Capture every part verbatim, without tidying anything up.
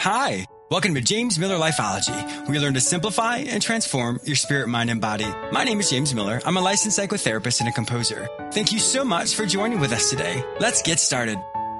Hi, welcome to James Miller Lifeology, where you learn to simplify and transform your spirit, mind, and body. My name is James Miller. I'm a licensed psychotherapist and a composer. Thank you so much for joining with us today. Let's get started.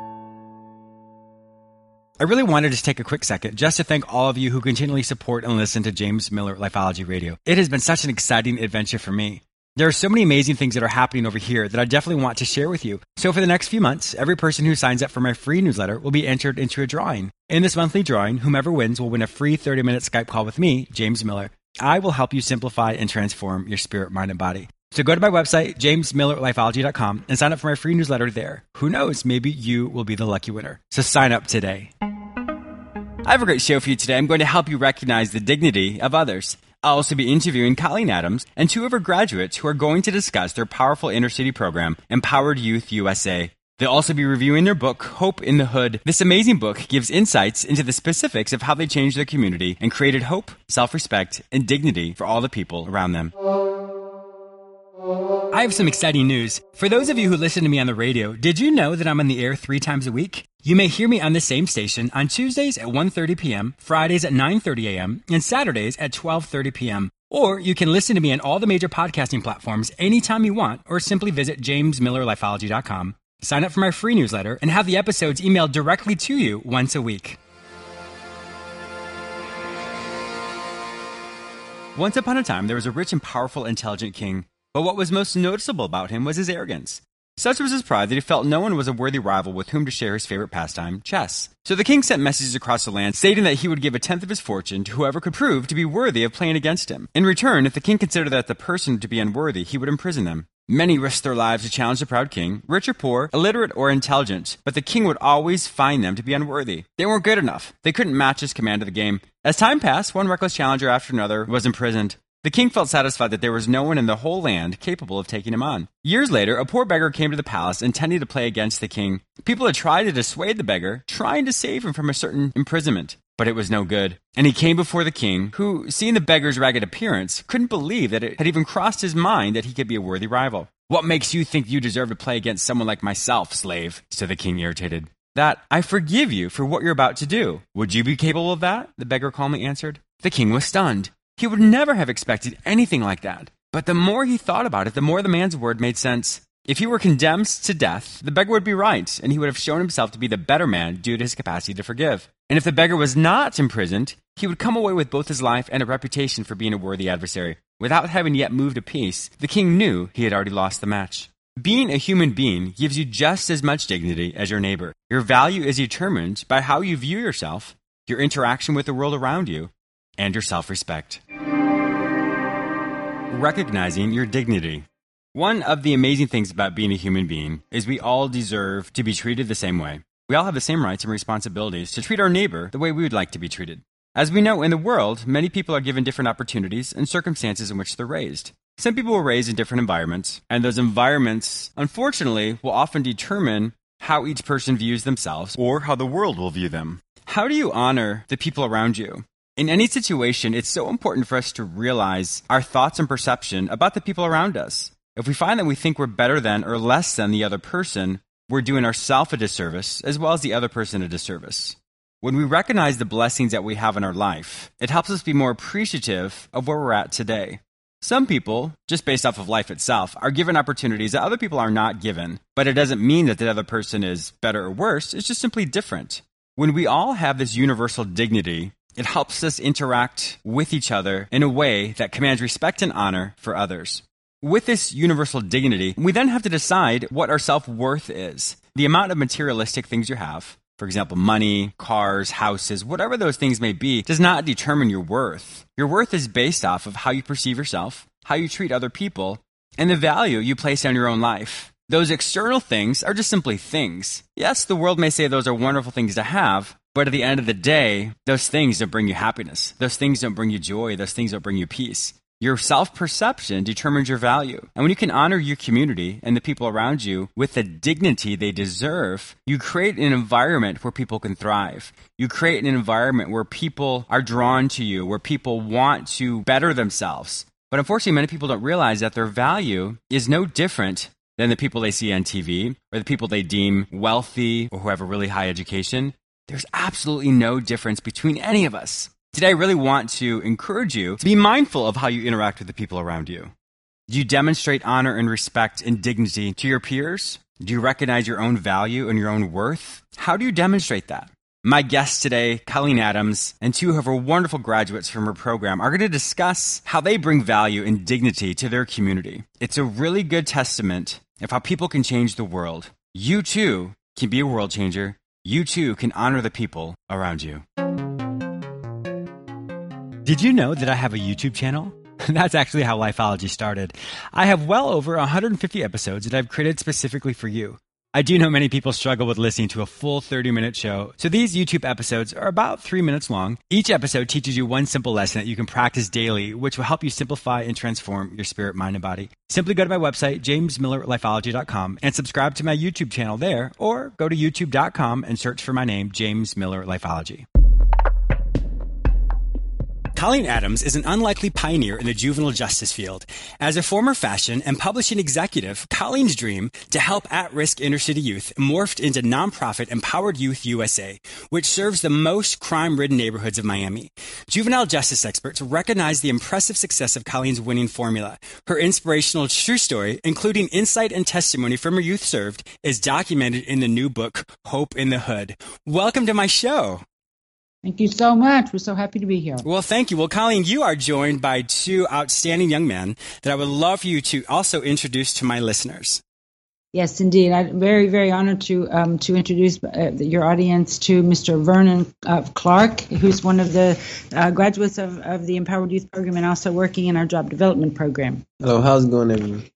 I really wanted to take a quick second just to thank all of you who continually support and listen to James Miller Lifeology Radio. It has been such an exciting adventure for me. There are so many amazing things that are happening over here that I definitely want to share with you. So for the next few months, every person who signs up for my free newsletter will be entered into a drawing. In this monthly drawing, whomever wins will win a free thirty-minute Skype call with me, James Miller. I will help you simplify and transform your spirit, mind, and body. So go to my website, james miller lifeology dot com, and sign up for my free newsletter there. Who knows, maybe you will be the lucky winner. So sign up today. I have a great show for you today. I'm going to help you recognize the dignity of others. I'll also be interviewing Colleen Adams and two of her graduates who are going to discuss their powerful inner city program, Empowered Youth U S A. They'll also be reviewing their book, Hope in the Hood. This amazing book gives insights into the specifics of how they changed their community and created hope, self-respect, and dignity for all the people around them. I have some exciting news. For those of you who listen to me on the radio, did you know that I'm on the air three times a week? You may hear me on the same station on Tuesdays at one thirty p.m., Fridays at nine thirty a.m., and Saturdays at twelve thirty p.m. Or you can listen to me on all the major podcasting platforms anytime you want, or simply visit james miller lifeology dot com. Sign up for my free newsletter and have the episodes emailed directly to you once a week. Once upon a time, there was a rich and powerful, intelligent king. But what was most noticeable about him was his arrogance. Such was his pride that he felt no one was a worthy rival with whom to share his favorite pastime, chess. So the king sent messages across the land stating that he would give a tenth of his fortune to whoever could prove to be worthy of playing against him. In return, if the king considered that the person to be unworthy, he would imprison them. Many risked their lives to challenge the proud king, rich or poor, illiterate or intelligent, but the king would always find them to be unworthy. They weren't good enough. They couldn't match his command of the game. As time passed, one reckless challenger after another was imprisoned. The king felt satisfied that there was no one in the whole land capable of taking him on. Years later, a poor beggar came to the palace intending to play against the king. People had tried to dissuade the beggar, trying to save him from a certain imprisonment, but it was no good. And he came before the king, who, seeing the beggar's ragged appearance, couldn't believe that it had even crossed his mind that he could be a worthy rival. "What makes you think you deserve to play against someone like myself, slave?" said the king, irritated. "That I forgive you for what you're about to do. Would you be capable of that?" the beggar calmly answered. The king was stunned. He would never have expected anything like that. But the more he thought about it, the more the man's word made sense. If he were condemned to death, the beggar would be right, and he would have shown himself to be the better man due to his capacity to forgive. And if the beggar was not imprisoned, he would come away with both his life and a reputation for being a worthy adversary. Without having yet moved a piece, the king knew he had already lost the match. Being a human being gives you just as much dignity as your neighbor. Your value is determined by how you view yourself, your interaction with the world around you, and your self-respect. Recognizing your dignity. One of the amazing things about being a human being is we all deserve to be treated the same way. We all have the same rights and responsibilities to treat our neighbor the way we would like to be treated. As we know, in the world, many people are given different opportunities and circumstances in which they're raised. Some people were raised in different environments, and those environments, unfortunately, will often determine how each person views themselves or how the world will view them. How do you honor the people around you? In any situation, it's so important for us to realize our thoughts and perception about the people around us. If we find that we think we're better than or less than the other person, we're doing ourselves a disservice as well as the other person a disservice. When we recognize the blessings that we have in our life, it helps us be more appreciative of where we're at today. Some people, just based off of life itself, are given opportunities that other people are not given, but it doesn't mean that the other person is better or worse. It's just simply different. When we all have this universal dignity, it helps us interact with each other in a way that commands respect and honor for others. With this universal dignity, we then have to decide what our self-worth is. The amount of materialistic things you have, for example, money, cars, houses, whatever those things may be, does not determine your worth. Your worth is based off of how you perceive yourself, how you treat other people, and the value you place on your own life. Those external things are just simply things. Yes, the world may say those are wonderful things to have, but at the end of the day, those things don't bring you happiness. Those things don't bring you joy. Those things don't bring you peace. Your self-perception determines your value. And when you can honor your community and the people around you with the dignity they deserve, you create an environment where people can thrive. You create an environment where people are drawn to you, where people want to better themselves. But unfortunately, many people don't realize that their value is no different than the people they see on T V or the people they deem wealthy or who have a really high education. There's absolutely no difference between any of us. Today, I really want to encourage you to be mindful of how you interact with the people around you. Do you demonstrate honor and respect and dignity to your peers? Do you recognize your own value and your own worth? How do you demonstrate that? My guests today, Colleen Adams, and two of her wonderful graduates from her program are going to discuss how they bring value and dignity to their community. It's a really good testament of how people can change the world. You too can be a world changer. You too can honor the people around you. Did you know that I have a YouTube channel? That's actually how Lifeology started. I have well over one hundred fifty episodes that I've created specifically for you. I do know many people struggle with listening to a full thirty-minute show, so these YouTube episodes are about three minutes long. Each episode teaches you one simple lesson that you can practice daily, which will help you simplify and transform your spirit, mind, and body. Simply go to my website, james miller lifeology dot com, and subscribe to my YouTube channel there, or go to youtube dot com and search for my name, James Miller Lifeology. Colleen Adams is an unlikely pioneer in the juvenile justice field. As a former fashion and publishing executive, Colleen's dream to help at-risk inner-city youth morphed into nonprofit Empowered Youth U S A, which serves the most crime-ridden neighborhoods of Miami. Juvenile justice experts recognize the impressive success of Colleen's winning formula. Her inspirational true story, including insight and testimony from her youth served, is documented in the new book, Hope in the Hood. Welcome to my show. Thank you so much. We're so happy to be here. Well, thank you. Well, Colleen, you are joined by two outstanding young men that I would love for you to also introduce to my listeners. Yes, indeed. I'm very, very honored to um, to introduce uh, your audience to Mister Vernon uh, Clark, who's one of the uh, graduates of, of the Empowered Youth Program and also working in our job development program. Hello, how's it going, everyone?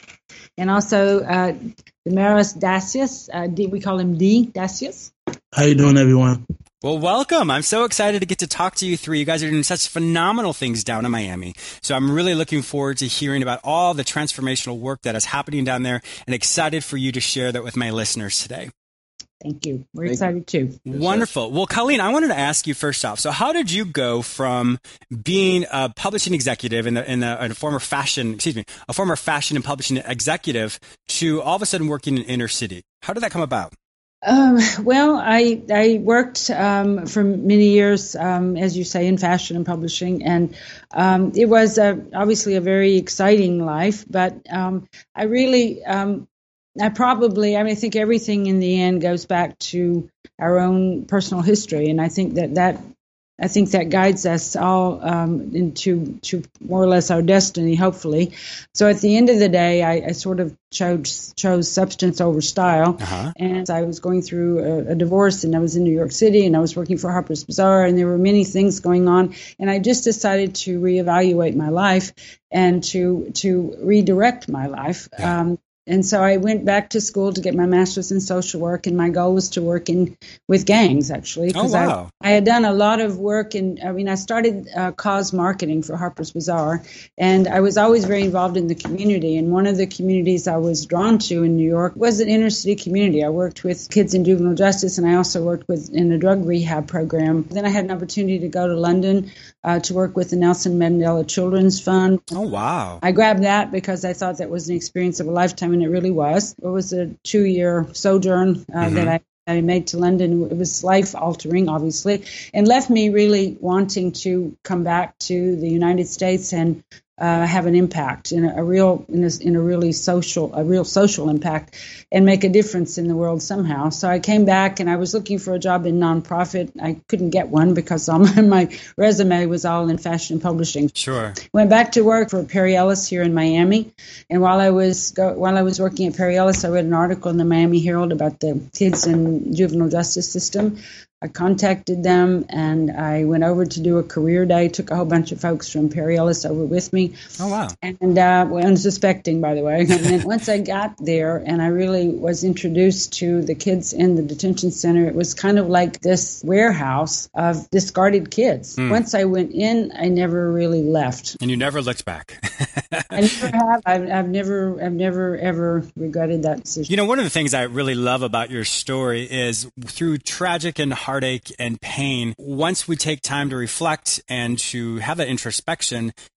And also uh, Damaris Dacius, uh, D, we call him D. Dacius. How you doing, everyone? Well, welcome. I'm so excited to get to talk to you three. You guys are doing such phenomenal things down in Miami. So I'm really looking forward to hearing about all the transformational work that is happening down there and excited for you to share that with my listeners today. Thank you. We're Thank excited you. too. Wonderful. Well, Colleen, I wanted to ask you first off. So how did you go from being a publishing executive in the, in the, in a former fashion, excuse me, a former fashion and publishing executive to all of a sudden working in inner city? How did that come about? Um, well, I I worked um, for many years, um, as you say, in fashion and publishing, and um, it was a, obviously a very exciting life. But um, I really, um, I probably, I mean, I think everything in the end goes back to our own personal history, and I think that that. I think that guides us all um, into to more or less our destiny, hopefully. So at the end of the day, I, I sort of chose chose substance over style. Uh-huh. And I was going through a, a divorce, and I was in New York City, and I was working for Harper's Bazaar, and there were many things going on. And I just decided to reevaluate my life and to to redirect my life. Yeah. Um, And so I went back to school to get my master's in social work, and my goal was to work in with gangs, actually. Oh, wow. I, I had done a lot of work in, I mean, I started uh, cause marketing for Harper's Bazaar, and I was always very involved in the community. And one of the communities I was drawn to in New York was an inner city community. I worked with kids in juvenile justice, and I also worked with in a drug rehab program. Then I had an opportunity to go to London uh, to work with the Nelson Mandela Children's Fund. Oh, wow. I grabbed that because I thought that was an experience of a lifetime. And it really was. It was a two-year sojourn uh, mm-hmm. that I, I made to London. It was life-altering, obviously, and left me really wanting to come back to the United States and uh, have an impact in a, a real, in a, in a really social, a real social impact, and make a difference in the world somehow. So I came back, and I was looking for a job in nonprofit. I couldn't get one because all my, my resume was all in fashion publishing. Sure. Went back to work for Perry Ellis here in Miami, and while I was go, while I was working at Perry Ellis, I read an article in the Miami Herald about the kids in juvenile justice system. I contacted them, and I went over to do a career day, took a whole bunch of folks from Perry Ellis over with me. Oh, wow. And uh, well, unsuspecting, by the way. And then once I got there and I really was introduced to the kids in the detention center, it was kind of like this warehouse of discarded kids. Mm. Once I went in, I never really left. And you never looked back. I never have. I've, I've never, I've never, ever regretted that decision. You know, one of the things I really love about your story is through tragic and heartache and pain, once we take time to reflect and to have that introspection,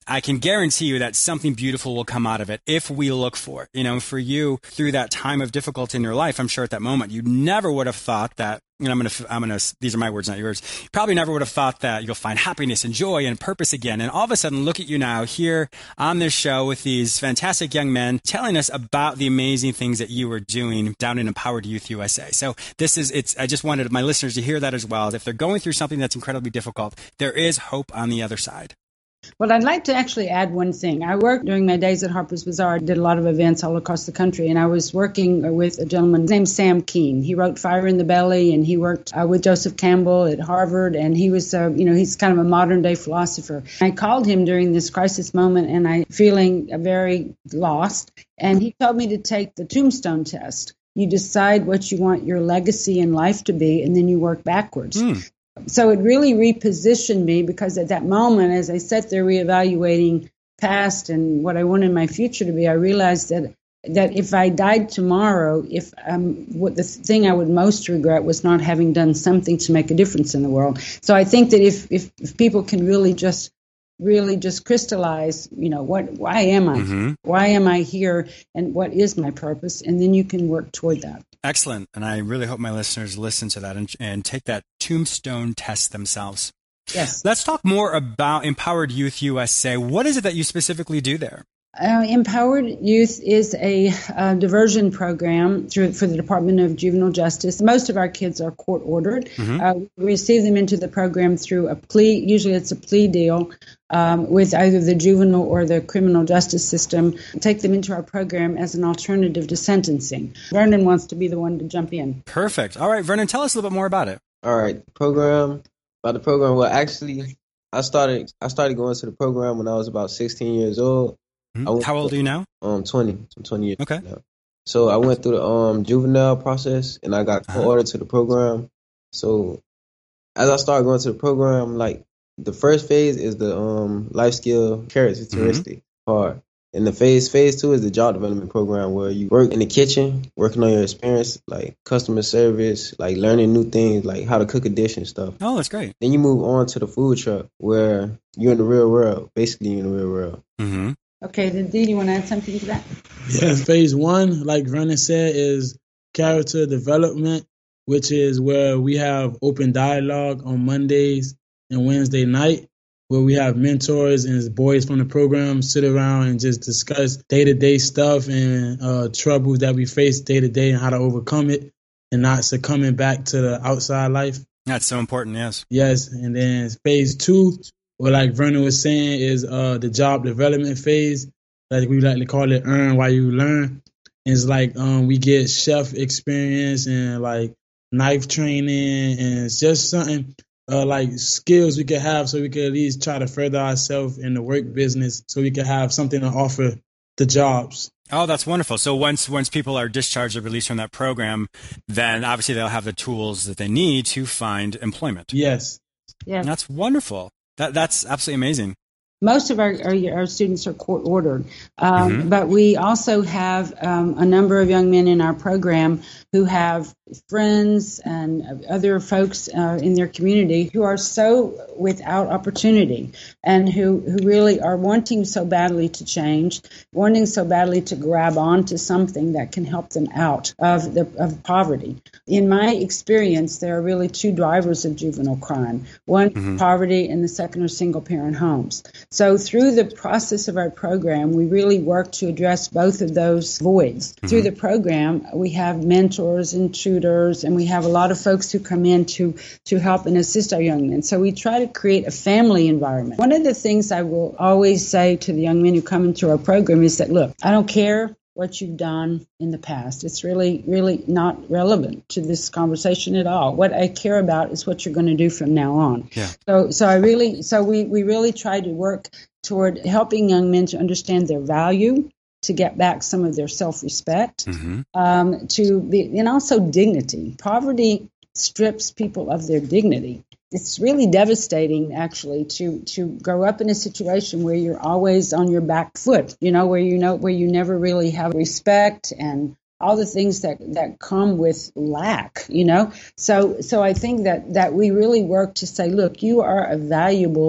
I can guarantee you that something beautiful will come out of it if we look for it. You know, for you, through that time of difficulty in your life, I'm sure at that moment, you never would have thought that, you know, I'm going to, I'm going to, these are my words, not yours. You probably never would have thought that you'll find happiness and joy and purpose again. And all of a sudden, look at you now here on this show with these fantastic young men telling us about the amazing things that you were doing down in Empowered Youth U S A. So this is, it's, I just wanted my listeners to hear that as well. If they're going through something that's incredibly difficult, there is hope on the other side. Well, I'd like to actually add one thing. I worked during my days at Harper's Bazaar. I did a lot of events all across the country, and I was working with a gentleman named Sam Keene. He wrote Fire in the Belly, and he worked uh, with Joseph Campbell at Harvard, and he was, uh, you know, he's kind of a modern-day philosopher. I called him during this crisis moment, and I feeling very lost, and he told me to take the tombstone test. You decide what you want your legacy in life to be, and then you work backwards. Mm. So it really repositioned me, because at that moment, as I sat there reevaluating past and what I wanted my future to be, I realized that that if I died tomorrow, if um, what the thing I would most regret was not having done something to make a difference in the world. So I think that if if, if people can really just really just crystallize, you know, what why am I? Mm-hmm. Why am I here? And what is my purpose? And then you can work toward that. Excellent. And I really hope my listeners listen to that and, and take that tombstone test themselves. Yes. Let's talk more about Empowered Youth U S A. What is it that you specifically do there? Uh, Empowered Youth is a uh, diversion program through, for the Department of Juvenile Justice. Most of our kids are court-ordered. Mm-hmm. Uh, we receive them into the program through a plea. Usually it's a plea deal um, with either the juvenile or the criminal justice system. Take them into our program as an alternative to sentencing. Vernon wants to be the one to jump in. Perfect. All right, Vernon, tell us a little bit more about it. All right, program, about the program. Well, actually, I started I started going to the program when I was about sixteen years old. Mm-hmm. How old are you now? Um, twenty. I'm twenty years okay. now. So I went through the um juvenile process, and I got co-ordered uh-huh. to the program. So as I started going to the program, like the first phase is the um life skill characteristic mm-hmm. part, and the phase phase two is the job development program, where you work in the kitchen, working on your experience, like customer service, like learning new things, like how to cook a dish and stuff. Oh, that's great. Then you move on to the food truck, where you're in the real world, basically you're in the real world. Mm-hmm. Okay, then Dee, you want to add something to that? Yeah, phase one, like Vernon said, is character development, which is where we have open dialogue on Mondays and Wednesday night, where we have mentors and boys from the program sit around and just discuss day-to-day stuff and uh, troubles that we face day-to-day and how to overcome it and not succumbing back to the outside life. That's so important, yes. Yes, and then phase two, what like Vernon was saying, is uh, the job development phase. Like we like to call it earn while you learn. It's like um, we get chef experience and like knife training, and it's just something uh, like skills we could have so we could at least try to further ourselves in the work business so we could have something to offer the jobs. Oh, that's wonderful. So once once people are discharged or released from that program, then obviously they'll have the tools that they need to find employment. Yes. Yeah. That's wonderful. That That's absolutely amazing. Most of our, our, our students are court-ordered, um, mm-hmm. but we also have um, a number of young men in our program who have friends and other folks uh, in their community who are so without opportunity and who, who really are wanting so badly to change, wanting so badly to grab onto something that can help them out of the of poverty. In my experience, there are really two drivers of juvenile crime. One, mm-hmm. poverty, and the second are single-parent homes. So through the process of our program, we really work to address both of those voids. Mm-hmm. Through the program, we have mentors and tutors, and we have a lot of folks who come in to, to help and assist our young men. So we try to create a family environment. One of the things I will always say to the young men who come into our program is that, look, I don't care what you've done in the past. It's really, really not relevant to this conversation at all. What I care about is what you're going to do from now on. Yeah. So, so I really, so we, we really try to work toward helping young men to understand their value, to get back some of their self-respect, mm-hmm. um, to be, and also dignity. Poverty strips people of their dignity. It's really devastating, actually, to, to grow up in a situation where you're always on your back foot, you know, where you know where you never really have respect and all the things that, that come with lack, you know. So so I think that, that we really work to say, look, you are a valuable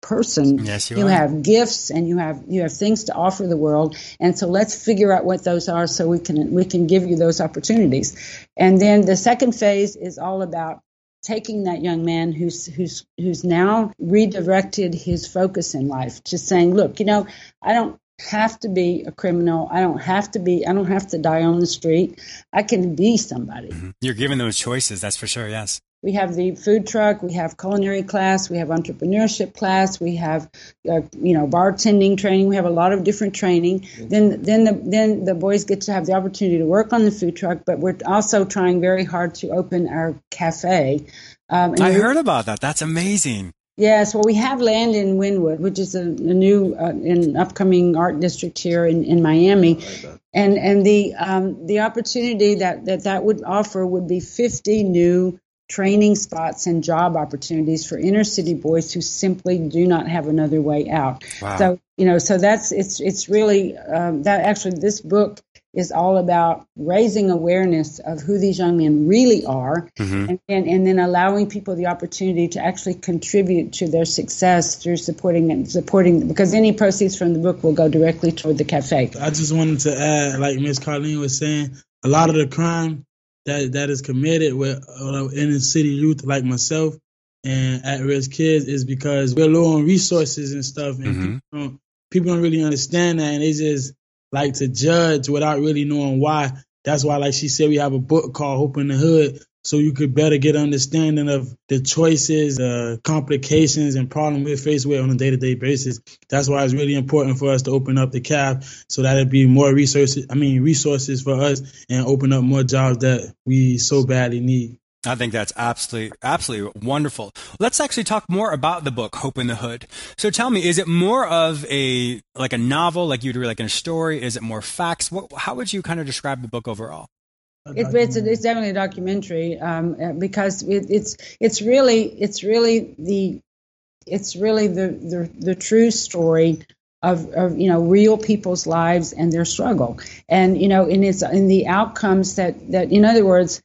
person. Yes, you, you are. have gifts and you have you have things to offer the world, and so let's figure out what those are so we can we can give you those opportunities. And then the second phase is all about taking that young man who's who's who's now redirected his focus in life to saying, look, you know, I don't have to be a criminal. I don't have to be, I don't have to die on the street. I can be somebody. Mm-hmm. You're given those choices, that's for sure, yes. We have the food truck, we have culinary class, we have entrepreneurship class, we have, uh, you know, bartending training. We have a lot of different training. Mm-hmm. Then, then the then the boys get to have the opportunity to work on the food truck, but we're also trying very hard to open our cafe. Um, and I heard about that. That's amazing. Yes, well, we have land in Wynwood, which is a, a new, uh, an upcoming art district here in, in Miami, and and the um, the opportunity that, that that would offer would be fifty new training spots and job opportunities for inner city boys who simply do not have another way out. Wow. So you know, so that's it's it's really um, that actually this book is all about raising awareness of who these young men really are, mm-hmm. and, and, and then allowing people the opportunity to actually contribute to their success through supporting and supporting, because any proceeds from the book will go directly toward the cafe. I just wanted to add, like Miz Carlene was saying, a lot of the crime that that is committed with uh, inner city youth like myself and at-risk kids is because we're low on resources and stuff, and mm-hmm. people, don't, people don't really understand that, and they just like to judge without really knowing why. That's why, like she said, we have a book called Hope in the Hood, so you could better get understanding of the choices, uh, complications, and problems we're faced with on a day-to-day basis. That's why it's really important for us to open up the C A F so that it'd be more resources, I mean, resources for us and open up more jobs that we so badly need. I think that's absolutely, absolutely wonderful. Let's actually talk more about the book, Hope in the Hood. So tell me, is it more of a, like a novel, like you'd read like in a story? Is it more facts? What, how would you kind of describe the book overall? It, it's, it's definitely a documentary um, because it, it's it's really it's really the it's really the the, the true story of, of you know real people's lives and their struggle, and you know in its in the outcomes that that in other words,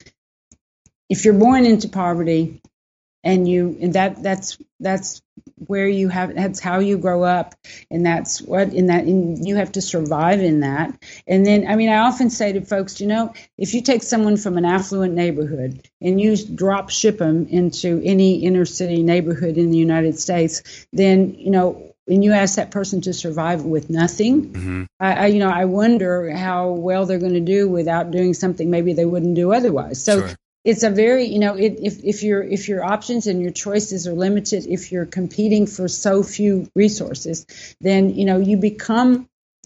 if you're born into poverty and you and that that's that's where you have that's how you grow up, and that's what in that in, you have to survive in that. And then I mean I often say to folks, you know, if you take someone from an affluent neighborhood and you drop ship them into any inner city neighborhood in the United States, then you know and you ask that person to survive with nothing, mm-hmm. I, I you know I wonder how well they're going to do without doing something maybe they wouldn't do otherwise. So. Sure. It's a very, you know, it, if if your if your options and your choices are limited, if you're competing for so few resources, then you know you become,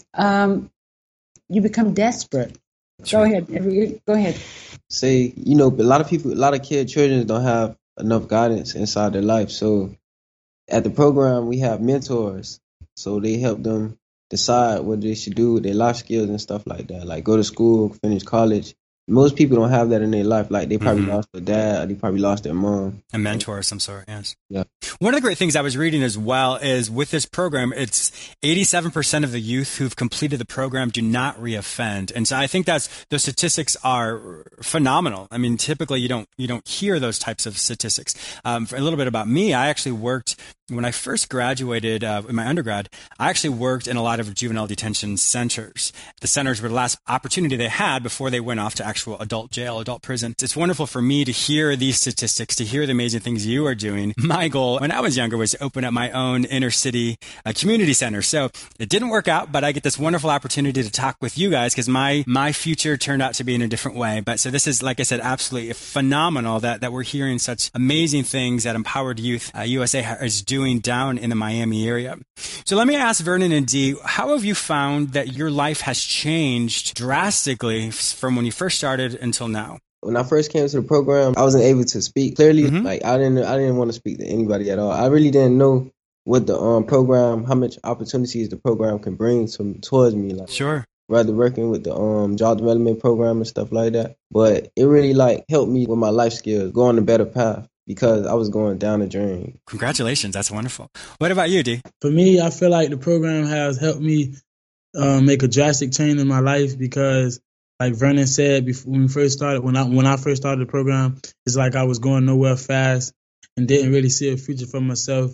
um, you become desperate. Sure. Go ahead, go ahead. Say, you know, a lot of people, a lot of kid children don't have enough guidance inside their life. So, at the program, we have mentors, so they help them decide what they should do with their life skills and stuff like that, like go to school, finish college. Most people don't have that in their life. Like they probably mm-hmm. lost their dad, or they probably lost their mom. A mentor of some sort, yes. Yeah. One of the great things I was reading as well is with this program, it's eighty-seven percent of the youth who've completed the program do not reoffend. And so I think that's, those statistics are phenomenal. I mean, typically you don't, you don't hear those types of statistics. Um, for a little bit about me, I actually worked, when I first graduated uh, in my undergrad, I actually worked in a lot of juvenile detention centers. The centers were the last opportunity they had before they went off to actual adult jail, adult prison. It's wonderful for me to hear these statistics, to hear the amazing things you are doing. My goal when I was younger was to open up my own inner city uh, community center. So it didn't work out, but I get this wonderful opportunity to talk with you guys because my my future turned out to be in a different way. But so this is, like I said, absolutely phenomenal that, that we're hearing such amazing things that Empowered Youth uh, U S A is doing down in the Miami area. So let me ask Vernon and Dee, how have you found that your life has changed drastically from when you first started until now? When I first came to the program, I wasn't able to speak clearly. Mm-hmm. Like I didn't, I didn't want to speak to anybody at all. I really didn't know what the um program, how much opportunities the program can bring to, towards me. Like, sure. Rather working with the um job development program and stuff like that. But it really like helped me with my life skills, go on a better path because I was going down the drain. Congratulations, that's wonderful. What about you, Dee? For me, I feel like the program has helped me uh, make a drastic change in my life because, like Vernon said before, when we first started, when I when I first started the program, it's like I was going nowhere fast and didn't really see a future for myself.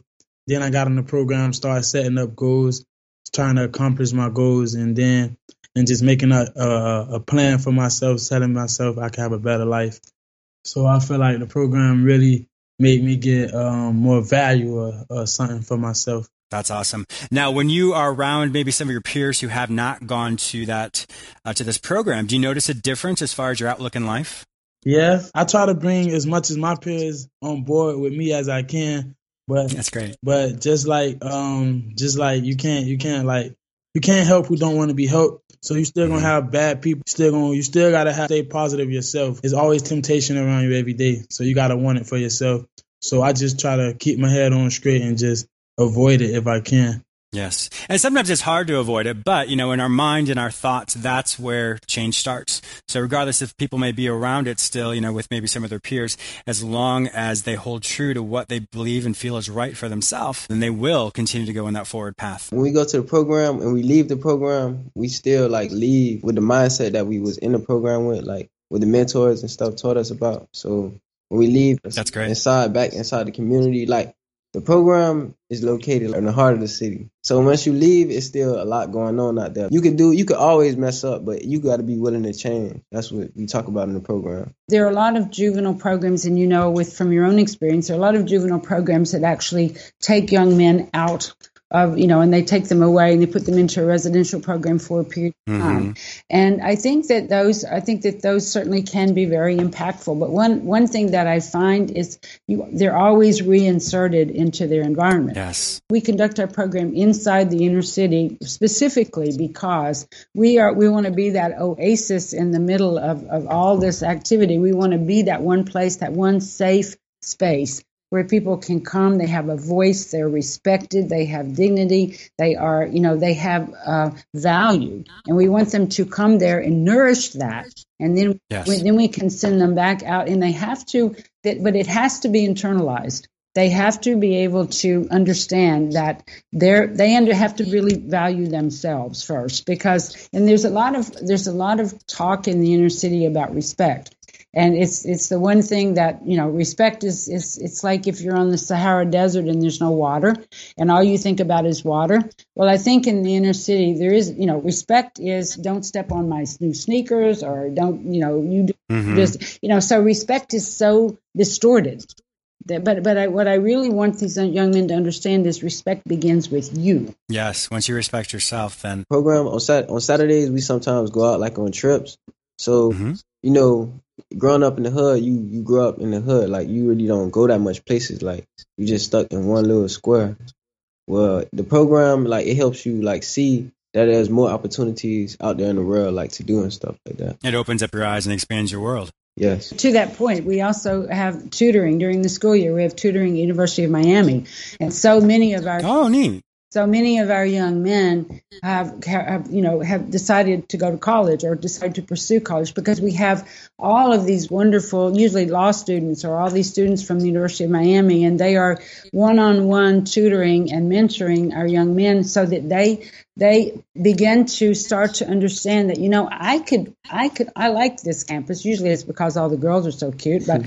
Then I got in the program, started setting up goals, trying to accomplish my goals, and then and just making a, a a plan for myself, telling myself I can have a better life. So I feel like the program really made me get um, more value or, or something for myself. That's awesome. Now, when you are around maybe some of your peers who have not gone to that uh, to this program, do you notice a difference as far as your outlook in life? Yeah, I try to bring as much as my peers on board with me as I can. But that's great. But just like um, just like you can't you can't like you can't help who don't want to be helped. So you still gonna mm-hmm. have bad people. Still gonna you still gotta have, stay positive yourself. There's always temptation around you every day. So you gotta want it for yourself. So I just try to keep my head on straight and just avoid it if I can. Yes. And sometimes it's hard to avoid it, but, you know, in our mind and our thoughts, that's where change starts. So regardless if people may be around it still, you know, with maybe some of their peers, as long as they hold true to what they believe and feel is right for themselves, then they will continue to go in that forward path. When we go to the program and we leave the program, we still like leave with the mindset that we was in the program with, like with the mentors and stuff taught us about. So when we leave that's great. inside, back inside the community, like, the program is located in the heart of the city. So once you leave, it's still a lot going on out there. You could do, you could always mess up, but you got to be willing to change. That's what we talk about in the program. There are a lot of juvenile programs, and you know, with from your own experience, there are a lot of juvenile programs that actually take young men out of, you know, and they take them away and they put them into a residential program for a period of time. Mm-hmm. And I think that those, I think that those certainly can be very impactful. But one one thing that I find is you, they're always reinserted into their environment. Yes. We conduct our program inside the inner city specifically because we are we want to be that oasis in the middle of, of all this activity. We want to be that one place, that one safe space where people can come, they have a voice, they're respected, they have dignity, they are, you know, they have uh, value. And we want them to come there and nourish that. And then, yes. we, then we can send them back out. And they have to, but it has to be internalized. They have to be able to understand that they're, they under, have to really value themselves first. Because, and there's a lot of, there's a lot of talk in the inner city about respect. And it's it's the one thing that, you know, respect is, is it's like if you're on the Sahara Desert and there's no water and all you think about is water. Well, I think in the inner city there is, you know, respect is don't step on my new sneakers or don't, you know, you do mm-hmm. just, you know, so respect is so distorted. That, but but I, what I really want these young men to understand is respect begins with you. Yes. Once you respect yourself, then. Program on, Sat- on Saturdays, we sometimes go out like on trips. So, mm-hmm. you know, growing up in the hood, you, you grew up in the hood. Like, you really don't go that much places. Like, you just stuck in one little square. Well, the program, like, it helps you, like, see that there's more opportunities out there in the world, like, to do and stuff like that. It opens up your eyes and expands your world. Yes. To that point, we also have tutoring during the school year. We have tutoring at University of Miami. And so many of our... Oh, neat. So many of our young men have, have, you know, have decided to go to college or decided to pursue college because we have all of these wonderful, usually law students or all these students from the University of Miami, and they are one-on-one tutoring and mentoring our young men so that they they begin to start to understand that, you know, I could, I could, I like this campus. Usually it's because all the girls are so cute, but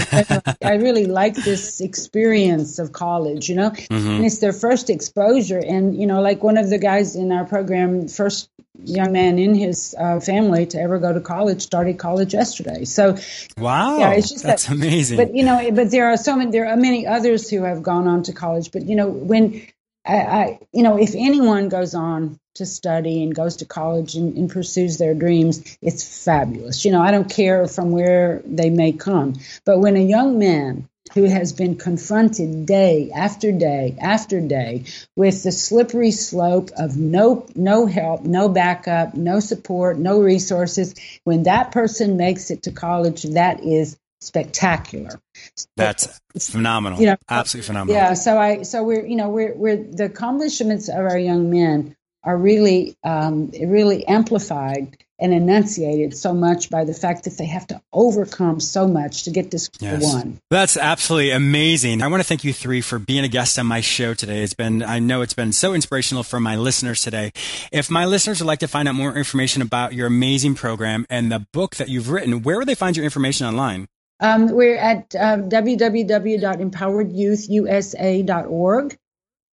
I, I really like this experience of college, you know, mm-hmm. and it's their first exposure. And, you know, like one of the guys in our program, first young man in his uh, family to ever go to college, started college yesterday. So, wow, yeah, it's just that's that, amazing. But, you know, but there are so many, there are many others who have gone on to college. But, you know, when I, I you know, if anyone goes on to study and goes to college and, and pursues their dreams, it's fabulous. You know, I don't care from where they may come. But when a young man who has been confronted day after day after day with the slippery slope of no no help, no backup, no support, no resources, when that person makes it to college, that is spectacular. That's phenomenal. You know, absolutely phenomenal. Yeah. So I, so we're, you know, we're, we're the accomplishments of our young men are really, um, really amplified and enunciated so much by the fact that they have to overcome so much to get to square yes. one. That's absolutely amazing. I want to thank you three for being a guest on my show today. It's been, I know it's been so inspirational for my listeners today. If my listeners would like to find out more information about your amazing program and the book that you've written, where would they find your information online? Um, we're at uh, w w w dot empowered youth u s a dot org.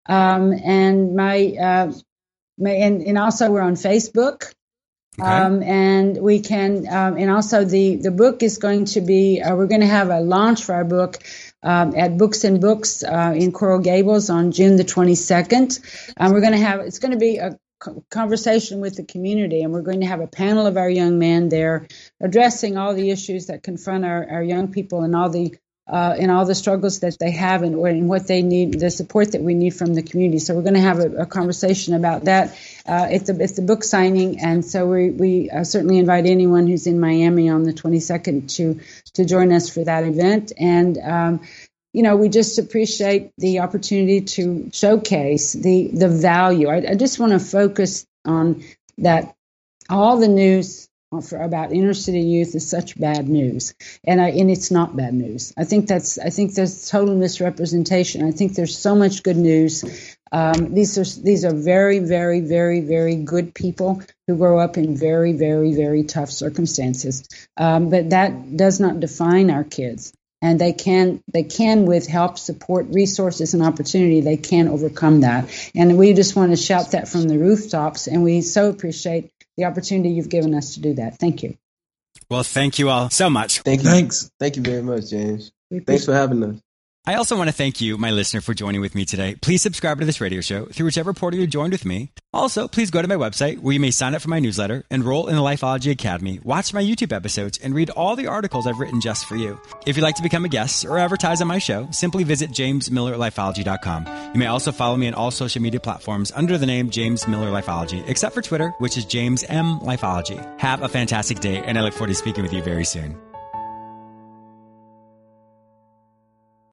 Um, and my, uh, my and, and also we're on Facebook. Okay. Um, and we can, um, and also the, the book is going to be, uh, we're going to have a launch for our book um, at Books and Books uh, in Coral Gables on June the twenty-second. Um, we're going to have, it's going to be a conversation with the community, and we're going to have a panel of our young men there addressing all the issues that confront our, our young people and all the uh, and all the struggles that they have and, and what they need, the support that we need from the community. So we're going to have a, a conversation about that uh, at the at the book signing, and so we we uh, certainly invite anyone who's in Miami on the twenty-second to to join us for that event. And um, you know, we just appreciate the opportunity to showcase the the value. I, I just want to focus on that. All the news for, about inner city youth is such bad news, and I, and it's not bad news. I think that's I think there's total misrepresentation. I think there's so much good news. Um, these are these are very very very very good people who grow up in very very very tough circumstances. Um, but that does not define our kids. And they can, they can, with help, support, resources, and opportunity, they can overcome that. And we just want to shout that from the rooftops. And we so appreciate the opportunity you've given us to do that. Thank you. Well, thank you all so much. Thank you. Thanks. Thank you very much, James. Thanks for having us. I also want to thank you, my listener, for joining with me today. Please subscribe to this radio show through whichever portal you joined with me. Also, please go to my website where you may sign up for my newsletter, enroll in the Lifeology Academy, watch my YouTube episodes, and read all the articles I've written just for you. If you'd like to become a guest or advertise on my show, simply visit james miller lifeology dot com. You may also follow me on all social media platforms under the name James Miller Lifeology, except for Twitter, which is James M. Lifeology. Have a fantastic day, and I look forward to speaking with you very soon.